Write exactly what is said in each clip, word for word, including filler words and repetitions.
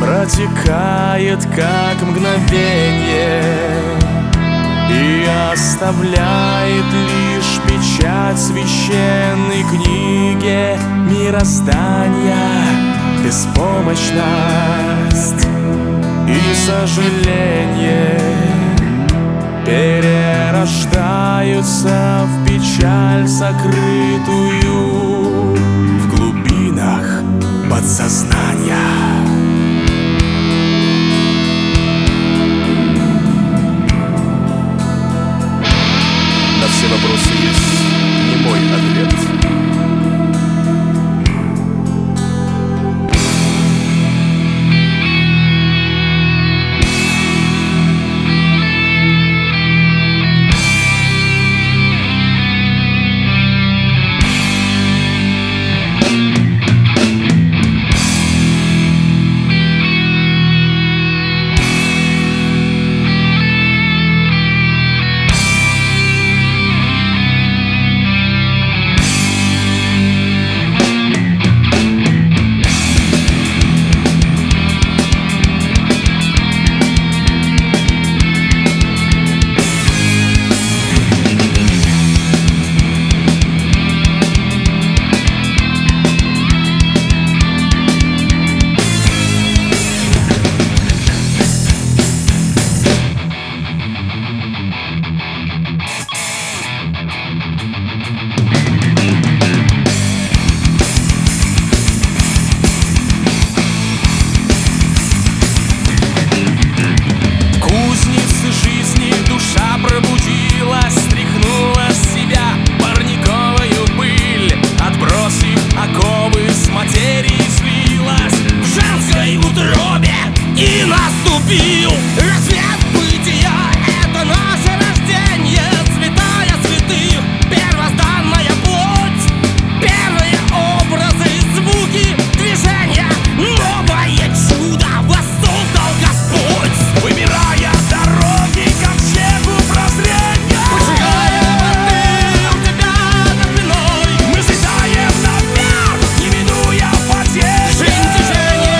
протекает как мгновенье и оставляет лишь печать священной книги мироздания, беспомощность и сожаление перерождаются в печаль, сокрытую в глубинах подсознания. На все вопросы есть не мой ответ. Рассвет бытия — это наше рождение, святая святых, первозданная плоть, первые образы, звуки, движения, новое чудо воссоздал Господь, выбирая дороги к ковчегу прозрения, поджигая воды у тебя над спиной, мы взлетаем наверх, не минуя потерь. Жизнь течением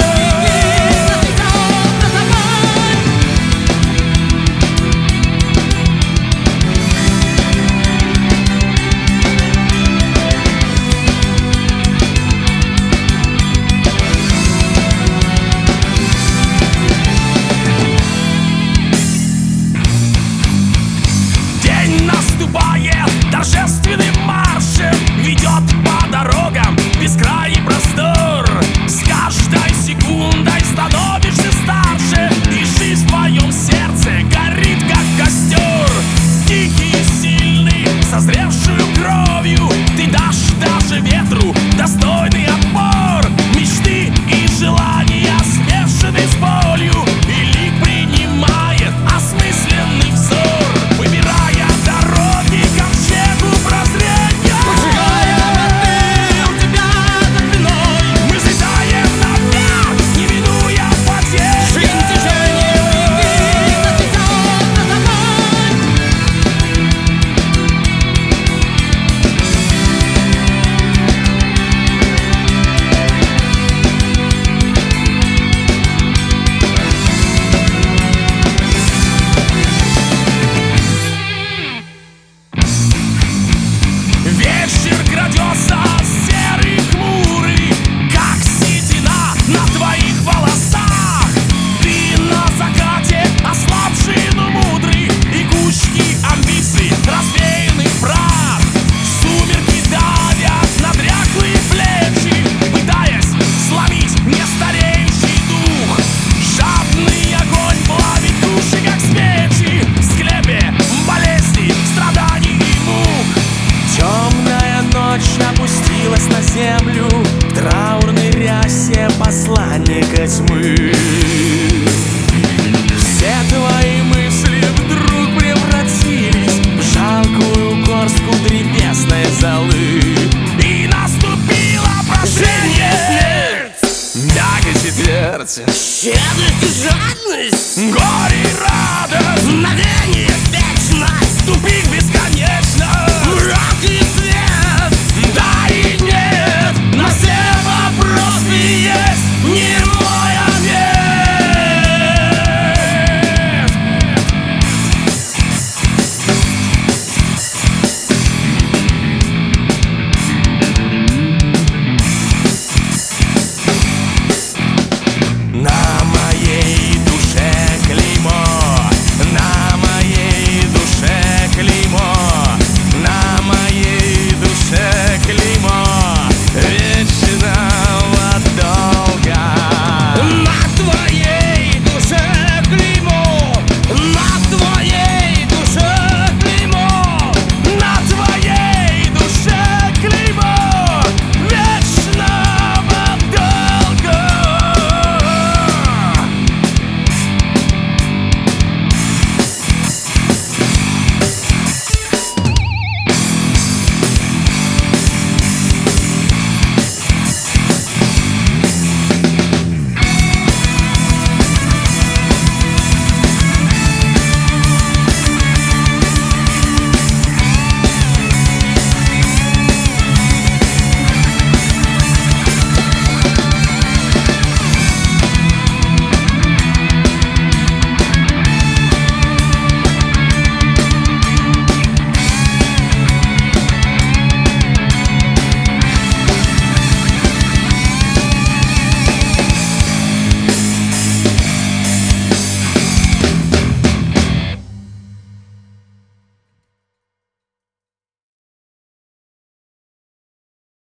торжественным маршем ведет по дорогам бескрай и простор. С каждой секундой становишься старше, и жизнь в твоем сердце горит, как костер. Дикий и сильный, созревшую кровью, ты дашь даже ветру достойный отпор. Мечты и желания смешаны с болью, и лик принимает осмысленный взор, выбирая дороги к ковчегу прозрения, поджигая воды у тебя за спиной, мы взлетаем наверх, не минуя потерь. Жизнь течением реки затечет за тобой. Вечер крадется серый, хмурый, как седина на твоих волосах. Ты на закате ослабший, но мудрый, и кучки амбиций развеяны в прах. Сумерки давят на дряхлые плечи, пытаясь сломить нестареющий дух. Жадный огонь плавит души, как свечи, в склепе болезней, страданий и мук. Темная ночь опустилась на землю, в траурной рясе посланника тьмы. Все твои мысли вдруг превратились в жалкую горстку древесной золы, и наступило прошение. Мякоть и твердь, щедрость и жадность, горе и радость, мгновение, вечность, тупик без